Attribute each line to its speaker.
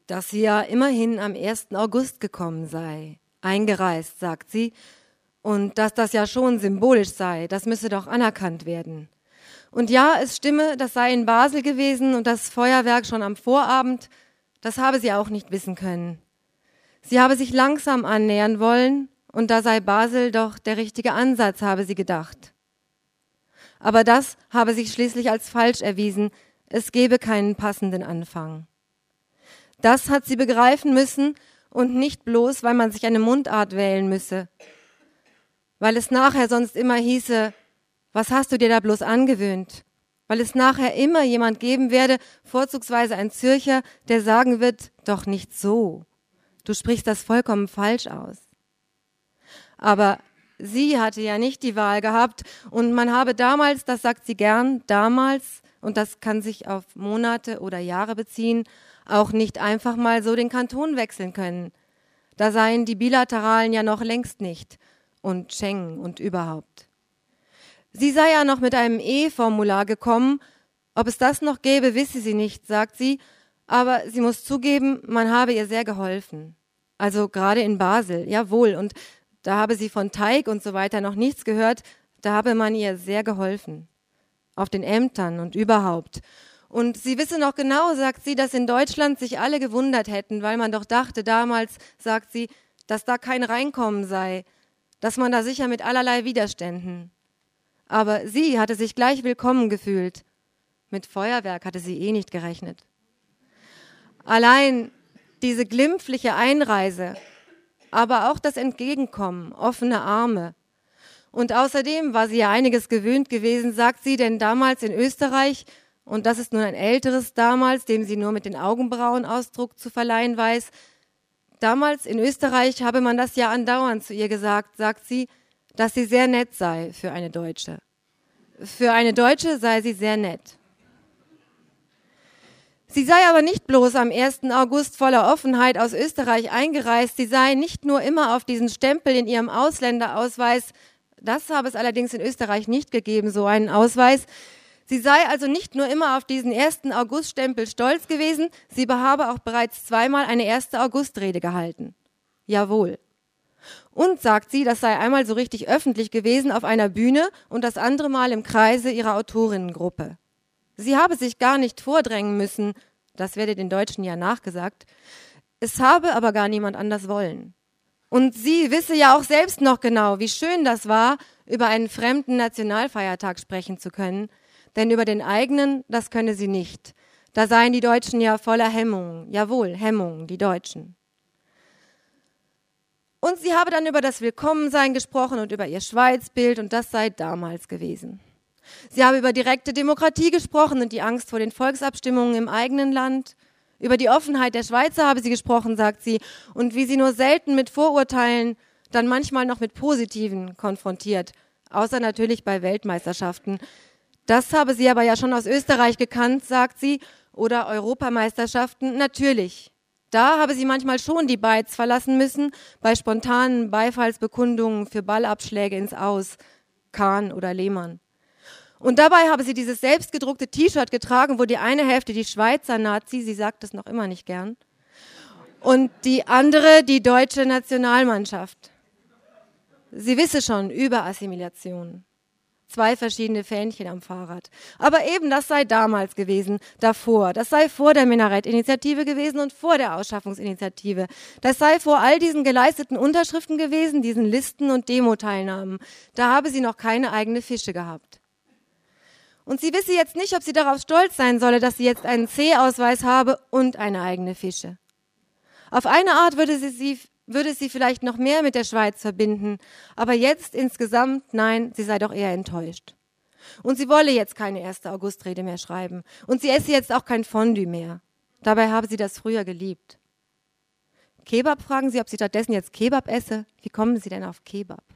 Speaker 1: dass sie ja immerhin am 1. August gekommen sei, eingereist, sagt sie, und dass das ja schon symbolisch sei, das müsse doch anerkannt werden. Und ja, es stimme, das sei in Basel gewesen und das Feuerwerk schon am Vorabend, das habe sie auch nicht wissen können. Sie habe sich langsam annähern wollen und da sei Basel doch der richtige Ansatz, habe sie gedacht. Aber das habe sich schließlich als falsch erwiesen, es gebe keinen passenden Anfang. Das hat sie begreifen müssen und nicht bloß, weil man sich eine Mundart wählen müsse, weil es nachher sonst immer hieße, was hast du dir da bloß angewöhnt? Weil es nachher immer jemand geben werde, vorzugsweise ein Zürcher, der sagen wird, doch nicht so. Du sprichst das vollkommen falsch aus. Aber sie hatte ja nicht die Wahl gehabt und man habe damals, das sagt sie gern, damals, und das kann sich auf Monate oder Jahre beziehen, auch nicht einfach mal so den Kanton wechseln können. Da seien die Bilateralen ja noch längst nicht und Schengen und überhaupt. Sie sei ja noch mit einem E-Formular gekommen, ob es das noch gäbe, wisse sie nicht, sagt sie, aber sie muss zugeben, man habe ihr sehr geholfen. Also gerade in Basel, jawohl, und da habe sie von Teig und so weiter noch nichts gehört, da habe man ihr sehr geholfen. Auf den Ämtern und überhaupt. Und sie wisse noch genau, sagt sie, dass in Deutschland sich alle gewundert hätten, weil man doch dachte damals, sagt sie, dass da kein Reinkommen sei, dass man da sicher mit allerlei Widerständen. Aber sie hatte sich gleich willkommen gefühlt. Mit Feuerwerk hatte sie nicht gerechnet. Allein diese glimpfliche Einreise, aber auch das Entgegenkommen, offene Arme. Und außerdem war sie ja einiges gewöhnt gewesen, sagt sie, denn damals in Österreich, und das ist nun ein älteres damals, dem sie nur mit den Augenbrauen Ausdruck zu verleihen weiß, damals in Österreich habe man das ja andauernd zu ihr gesagt, sagt sie, dass sie sehr nett sei für eine Deutsche. Für eine Deutsche sei sie sehr nett. Sie sei aber nicht bloß am 1. August voller Offenheit aus Österreich eingereist, sie sei nicht nur immer auf diesen Stempel in ihrem Ausländerausweis, das habe es allerdings in Österreich nicht gegeben, so einen Ausweis. Sie sei also nicht nur immer auf diesen 1. August-Stempel stolz gewesen, sie habe auch bereits zweimal eine 1. August-Rede gehalten. Jawohl. Und, sagt sie, das sei einmal so richtig öffentlich gewesen auf einer Bühne und das andere Mal im Kreise ihrer Autorinnengruppe. Sie habe sich gar nicht vordrängen müssen, das werde den Deutschen ja nachgesagt, es habe aber gar niemand anders wollen. Und sie wisse ja auch selbst noch genau, wie schön das war, über einen fremden Nationalfeiertag sprechen zu können, denn über den eigenen, das könne sie nicht. Da seien die Deutschen ja voller Hemmungen, jawohl, Hemmungen, die Deutschen. Und sie habe dann über das Willkommensein gesprochen und über ihr Schweizbild und das sei damals gewesen. Sie habe über direkte Demokratie gesprochen und die Angst vor den Volksabstimmungen im eigenen Land. Über die Offenheit der Schweizer habe sie gesprochen, sagt sie, und wie sie nur selten mit Vorurteilen, dann manchmal noch mit positiven konfrontiert, außer natürlich bei Weltmeisterschaften. Das habe sie aber ja schon aus Österreich gekannt, sagt sie, oder Europameisterschaften, natürlich. Da habe sie manchmal schon die Beiz verlassen müssen, bei spontanen Beifallsbekundungen für Ballabschläge ins Aus, Kahn oder Lehmann. Und dabei habe sie dieses selbstgedruckte T-Shirt getragen, wo die eine Hälfte die Schweizer Nazi, sie sagt es noch immer nicht gern, und die andere die deutsche Nationalmannschaft. Sie wisse schon über Assimilation. 2 verschiedene Fähnchen am Fahrrad. Aber eben, das sei damals gewesen, davor. Das sei vor der Minarett-Initiative gewesen und vor der Ausschaffungsinitiative. Das sei vor all diesen geleisteten Unterschriften gewesen, diesen Listen und Demo-Teilnahmen. Da habe sie noch keine eigene Fische gehabt. Und sie wisse jetzt nicht, ob sie darauf stolz sein solle, dass sie jetzt einen C-Ausweis habe und eine eigene Fische. Auf eine Art würde sie vielleicht noch mehr mit der Schweiz verbinden, aber jetzt insgesamt, nein, sie sei doch eher enttäuscht. Und sie wolle jetzt keine 1. August-Rede mehr schreiben und sie esse jetzt auch kein Fondue mehr. Dabei habe sie das früher geliebt. Kebab, fragen Sie, ob sie stattdessen jetzt Kebab esse? Wie kommen Sie denn auf Kebab?